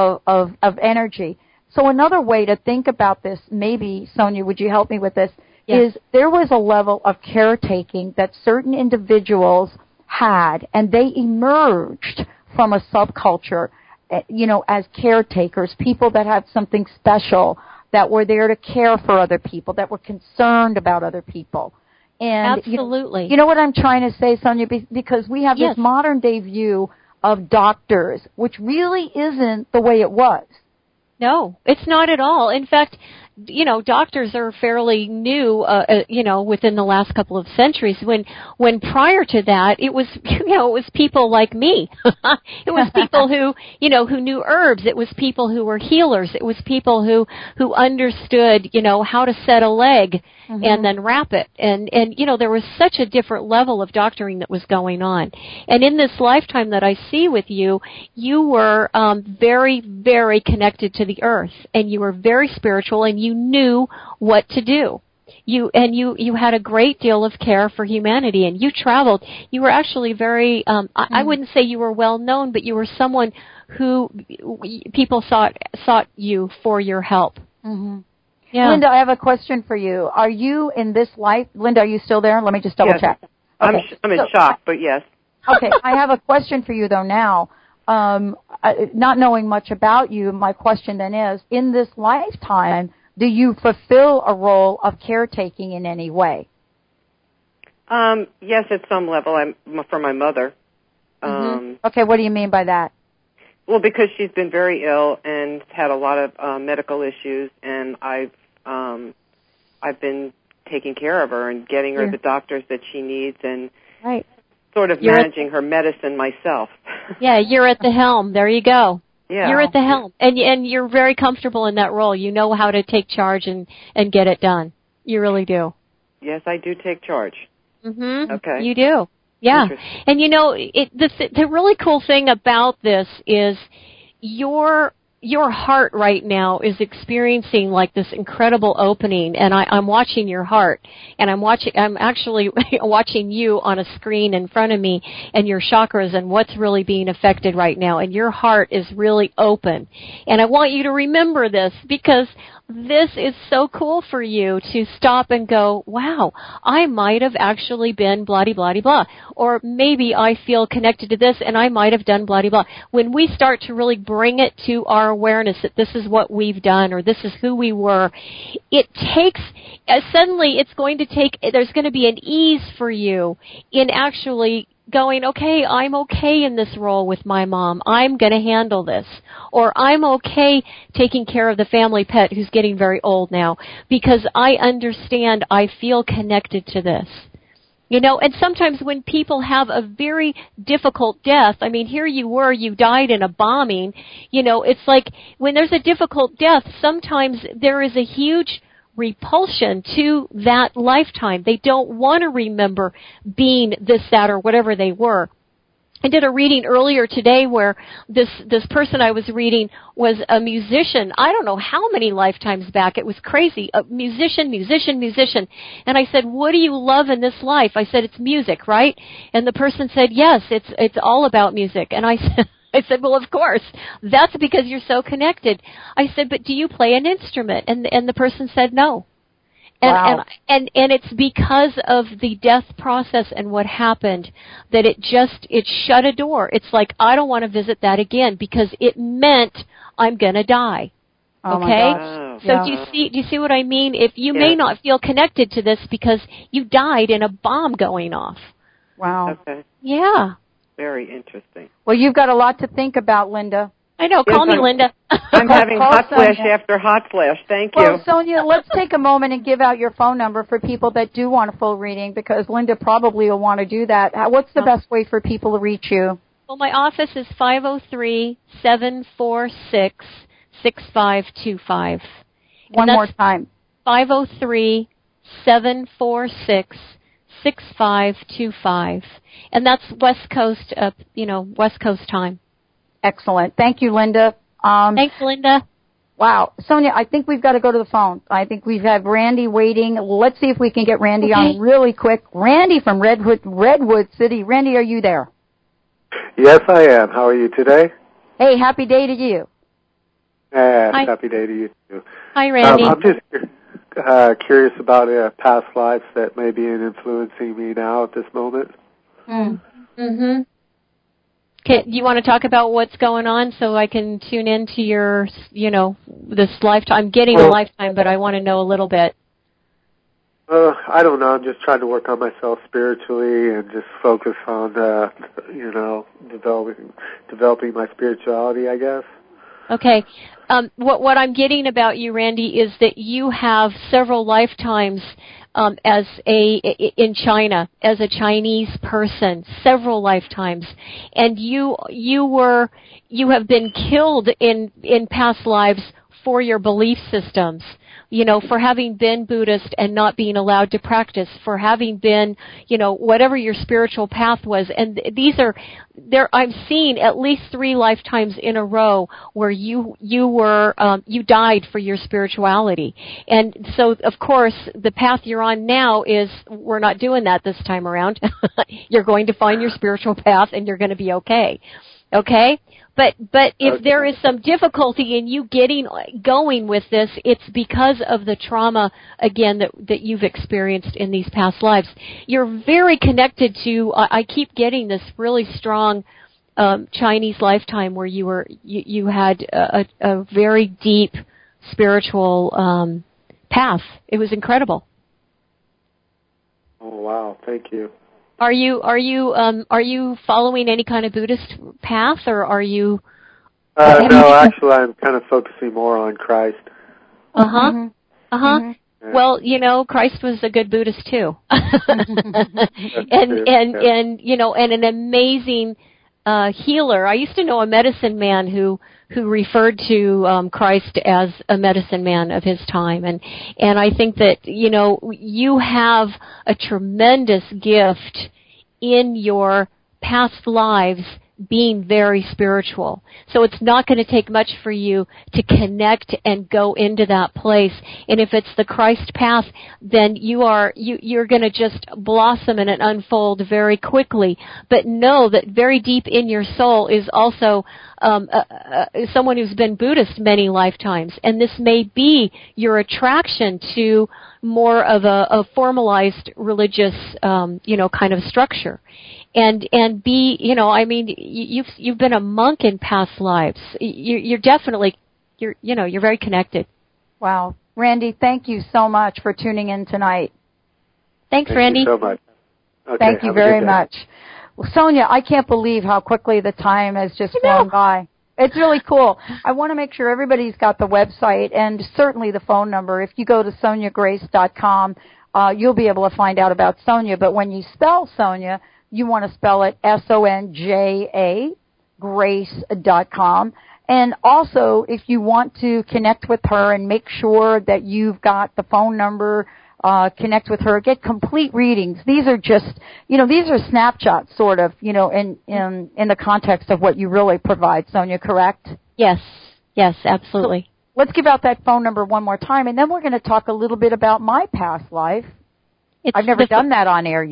energy. So another way to think about this, maybe, Sonia, would you help me with this, is there was a level of caretaking that certain individuals had, and they emerged from a subculture, as caretakers, people that had something special, that were there to care for other people, that were concerned about other people. And absolutely. You know what I'm trying to say, Sonia? Because we have this modern day view of doctors, which really isn't the way it was. No, it's not at all. In fact, doctors are fairly new, within the last couple of centuries. When prior to that, it was, it was people like me. It was people who knew herbs. It was people who were healers. It was people who understood, how to set a leg and then wrap it. And there was such a different level of doctoring that was going on. And in this lifetime that I see with you, you were very, very connected to the earth, and you were very spiritual, and you knew what to do. You had a great deal of care for humanity, and you traveled. You were actually very, I wouldn't say you were well known, but you were someone who people sought you for your help. Mm-hmm. Yeah. Linda, I have a question for you. Are you in this life? Linda, are you still there? Let me just double check. Okay. I'm in shock, but yes. Okay, I have a question for you though now. Not knowing much about you, my question then is, in this lifetime, do you fulfill a role of caretaking in any way? Yes, at some level. I'm for my mother. Okay, what do you mean by that? Well, because she's been very ill and had a lot of medical issues, and I've been taking care of her and getting her the doctors that she needs, and sort of managing her medicine myself. Yeah, you're at the helm. There you go. Yeah. You're at the helm, and you're very comfortable in that role. You know how to take charge and get it done. You really do. Yes, I do take charge. Mm-hmm. Okay. You do. Yeah. And the really cool thing about this is your heart right now is experiencing like this incredible opening, and I'm watching your heart, and I'm actually watching you on a screen in front of me, and your chakras and what's really being affected right now, and your heart is really open. And I want you to remember this, because this is so cool for you to stop and go, wow, I might have actually been blah-de-blah-de-blah. Or maybe I feel connected to this and I might have done blah-de-blah. When we start to really bring it to our awareness that this is what we've done or this is who we were, it takes, suddenly it's going to take, there's going to be an ease for you in actually going, okay, I'm okay in this role with my mom. I'm going to handle this. Or I'm okay taking care of the family pet who's getting very old now because I understand, I feel connected to this. And sometimes when people have a very difficult death, I mean, here you were, you died in a bombing, it's like when there's a difficult death, sometimes there is a huge repulsion to that lifetime. They don't want to remember being this, that, or whatever they were. I did a reading earlier today where this person I was reading was a musician. I don't know how many lifetimes back. It was crazy. A musician. And I said, what do you love in this life? I said, it's music, right? And the person said, yes, it's all about music. And I said, well, of course. That's because you're so connected. I said, but do you play an instrument? And the person said no. And, wow. and it's because of the death process and what happened that it shut a door. It's like, I don't want to visit that again because it meant I'm going to die. Oh okay? My gosh. So do you see what I mean? If you may not feel connected to this because you died in a bomb going off. Wow. Okay. Yeah. Very interesting. Well, you've got a lot to think about, Linda. I know. Call me, Linda. I'm having hot flash after hot flash. Thank you. Well, Sonia, let's take a moment and give out your phone number for people that do want a full reading, because Linda probably will want to do that. What's the best way for people to reach you? Well, my office is 503-746-6525. One more time. 503-746-6525. And that's West Coast, West Coast time. Excellent. Thank you, Linda. Thanks, Linda. Wow. Sonia, I think we've got to go to the phone. I think we've had Randy waiting. Let's see if we can get Randy on really quick. Randy from Redwood City. Randy, are you there? Yes, I am. How are you today? Hey, happy day to you. Happy day to you, too. Hi, Randy. I'm just curious about past lives that may be influencing me now at this moment. Mm-hmm. Do you want to talk about what's going on so I can tune into your, this lifetime? I'm getting a lifetime, but I want to know a little bit. I don't know. I'm just trying to work on myself spiritually and just focus on, developing my spirituality, I guess. Okay. What I'm getting about you, Randy, is that you have several lifetimes in China as a Chinese person, several lifetimes, and you have been killed in past lives for your belief systems. For having been Buddhist and not being allowed to practice, for having been, whatever your spiritual path was. And I'm seeing at least 3 lifetimes in a row where you died for your spirituality. And so, of course, the path you're on now is, we're not doing that this time around. You're going to find your spiritual path and you're going to be okay. Okay? But if there is some difficulty in you getting going with this, it's because of the trauma, again, that you've experienced in these past lives. You're very connected to, I keep getting this really strong Chinese lifetime where you had a very deep spiritual path. It was incredible. Oh, wow. Thank you. Are you following any kind of Buddhist path, or are you? No, actually, I'm kind of focusing more on Christ. Yeah. Well, Christ was a good Buddhist too, and an amazing healer. I used to know a medicine man who referred to Christ as a medicine man of his time, and I think that you have a tremendous gift in your past lives being very spiritual. So it's not going to take much for you to connect and go into that place. And if it's the Christ path, then you're going to just blossom and unfold very quickly. But know that very deep in your soul is also someone who's been Buddhist many lifetimes. And this may be your attraction to more of a formalized religious, kind of structure. And be, you've been a monk in past lives. You're definitely, you're very connected. Wow. Randy, thank you so much for tuning in tonight. Thanks, Randy. Thank you so much. Okay, thank you very much. Well, Sonia, I can't believe how quickly the time has just flown by. It's really cool. I want to make sure everybody's got the website and certainly the phone number. If you go to soniagrace.com, you'll be able to find out about Sonia. But when you spell Sonia, you want to spell it SONJA, grace.com. And also, if you want to connect with her and make sure that you've got the phone number, connect with her, get complete readings. These are just, these are snapshots, sort of, in the context of what you really provide, Sonia, correct? Yes, absolutely. So let's give out that phone number one more time, and then we're going to talk a little bit about my past life. I've never done that on air,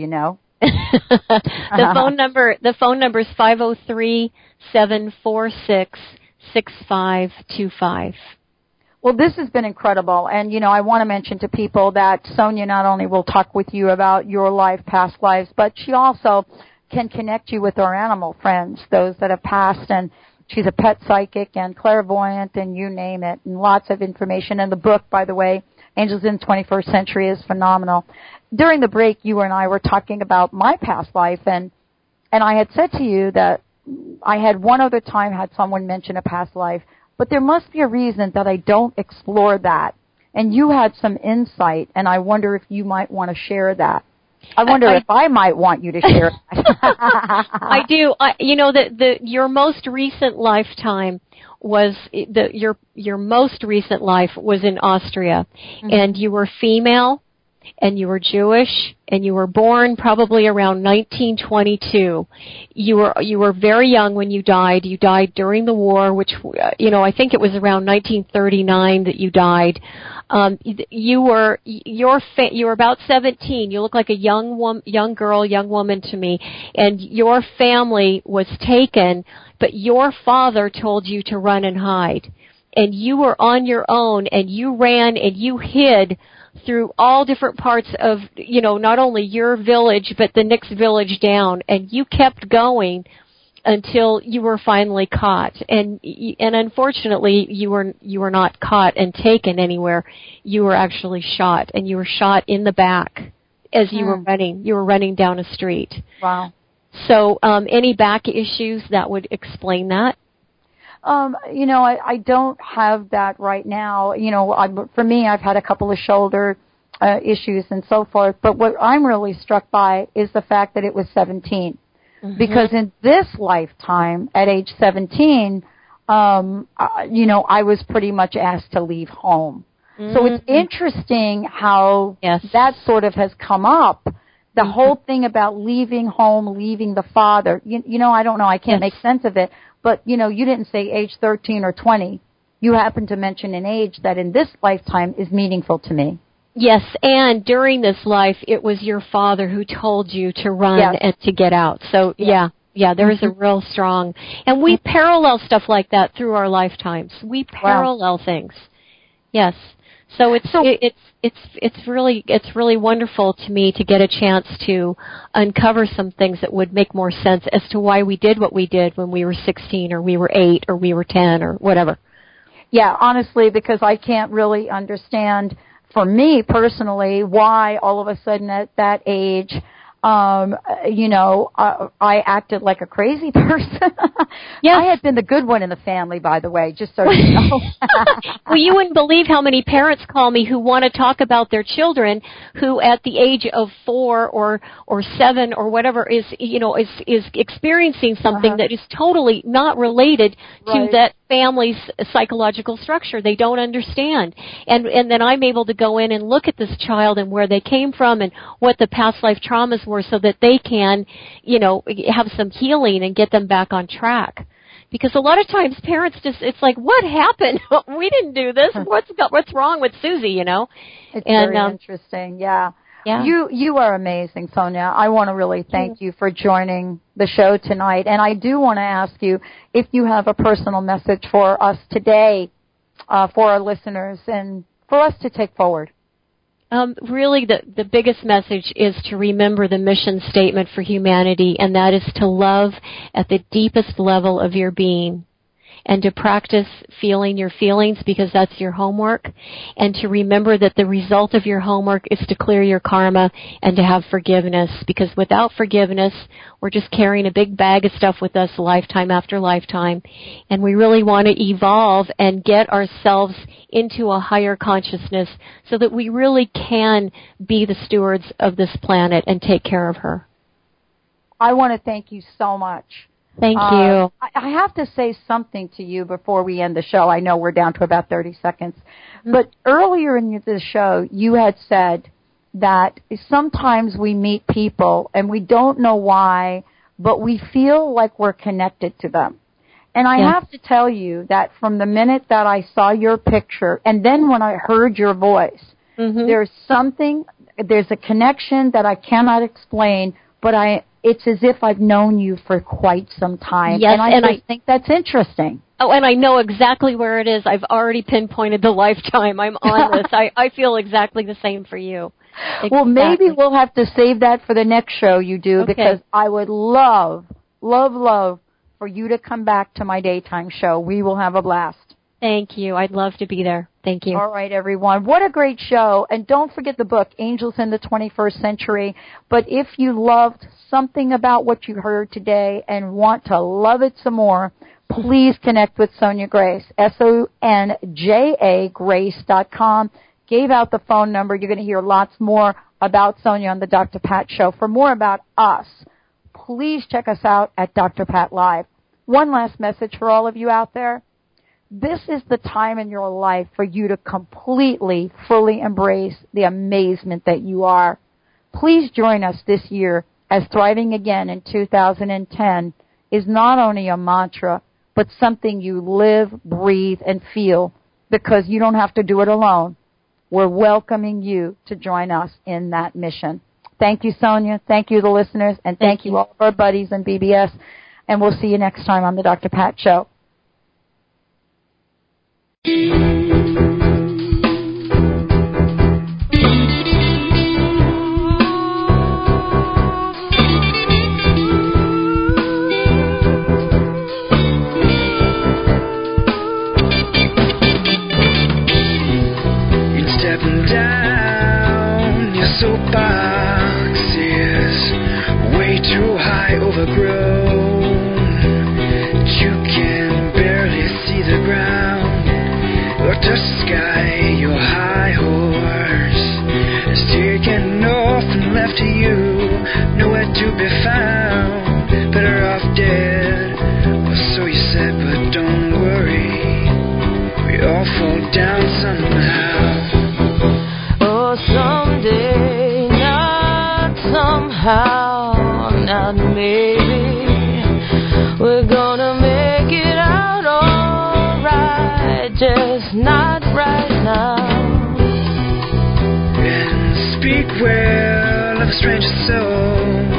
The phone number is 503-746-6525. Well, this has been incredible, and I want to mention to people that Sonia not only will talk with you about your life, past lives, but she also can connect you with our animal friends, those that have passed, and she's a pet psychic and clairvoyant, and you name it, and lots of information. And the book, by the way, Angels in the 21st Century, is phenomenal. During the break, you and I were talking about my past life, and I had said to you that I had one other time had someone mention a past life, but there must be a reason that I don't explore that. And you had some insight, and I wonder if you might want to share that. I wonder if I might want you to share that. I do. Your most recent lifetime was your most recent life was in Austria, and you were female, and you were Jewish, and you were born probably around 1922. You were very young when you died. You died during the war, which I think it was around 1939 that you died. You were about 17. You look like a young woman to me, and your family was taken, but your father told you to run and hide, and you were on your own, and you ran and you hid through all different parts of, not only your village, but the next village down, and you kept going until you were finally caught. And unfortunately, you were not caught and taken anywhere. You were actually shot, and you were shot in the back as you were running. You were running down a street. Wow. So, any back issues that would explain that? I don't have that right now. For me, I've had a couple of shoulder issues and so forth. But what I'm really struck by is the fact that it was 17. Because in this lifetime, at age 17, I was pretty much asked to leave home. So it's interesting how that sort of has come up. The whole thing about leaving home, leaving the father. I don't know. I can't make sense of it. But, you didn't say age 13 or 20. You happened to mention an age that in this lifetime is meaningful to me. Yes, and during this life, it was your father who told you to run and to get out. So, there is a real strong, and we parallel stuff like that through our lifetimes. We parallel things. Yes. So it's really wonderful to me to get a chance to uncover some things that would make more sense as to why we did what we did when we were 16 or we were 8 or we were 10 or whatever. Yeah, honestly, because I can't really understand, for me personally, why all of a sudden at that age, I acted like a crazy person. I had been the good one in the family, by the way, just so you know. Well, you wouldn't believe how many parents call me who want to talk about their children who at the age of 4 or 7 or whatever is experiencing something that is totally not related to that family's psychological structure. They don't understand. And then I'm able to go in and look at this child and where they came from and what the past life traumas were so that they can, have some healing and get them back on track. Because a lot of times parents it's like, what happened? We didn't do this. What's wrong with Susie, It's very interesting. Yeah. You are amazing, Sonia. I want to really thank you for joining the show tonight. And I do want to ask you if you have a personal message for us today, for our listeners, and for us to take forward. Really, the biggest message is to remember the mission statement for humanity, and that is to love at the deepest level of your being, and to practice feeling your feelings because that's your homework, and to remember that the result of your homework is to clear your karma and to have forgiveness, because without forgiveness, we're just carrying a big bag of stuff with us lifetime after lifetime, and we really want to evolve and get ourselves into a higher consciousness so that we really can be the stewards of this planet and take care of her. I want to thank you so much. Thank you. I have to say something to you before we end the show. I know we're down to about 30 seconds. But earlier in the show, you had said that sometimes we meet people and we don't know why, but we feel like we're connected to them. And I have to tell you that from the minute that I saw your picture and then when I heard your voice, there's a connection that I cannot explain, but it's as if I've known you for quite some time. Yes, and I think that's interesting. Oh, and I know exactly where it is. I've already pinpointed the lifetime. I'm on this. I feel exactly the same for you. Exactly. Well, maybe we'll have to save that for the next show you do, because I would love for you to come back to my daytime show. We will have a blast. Thank you. I'd love to be there. Thank you. All right, everyone. What a great show. And don't forget the book, Angels in the 21st Century. But if you loved something about what you heard today and want to love it some more, please connect with Sonja Grace, SONJA Grace.com. Gave out the phone number. You're going to hear lots more about Sonja on the Dr. Pat Show. For more about us, please check us out at Dr. Pat Live. One last message for all of you out there. This is the time in your life for you to completely, fully embrace the amazement that you are. Please join us this year as Thriving Again in 2010 is not only a mantra, but something you live, breathe, and feel, because you don't have to do it alone. We're welcoming you to join us in that mission. Thank you, Sonja. Thank you, the listeners. And thank you all of our buddies in BBS. And we'll see you next time on the Dr. Pat Show. Stepping down your soapbox is way too high, overgrown. You can barely see the ground or touch the sky. Your high horse is taken off and left to you, nowhere to be found. Better off dead, or so you said, but don't worry, we all fall down somehow. Someday, not somehow, not maybe, we're gonna make it out alright, just not right now. And speak well of a stranger's soul.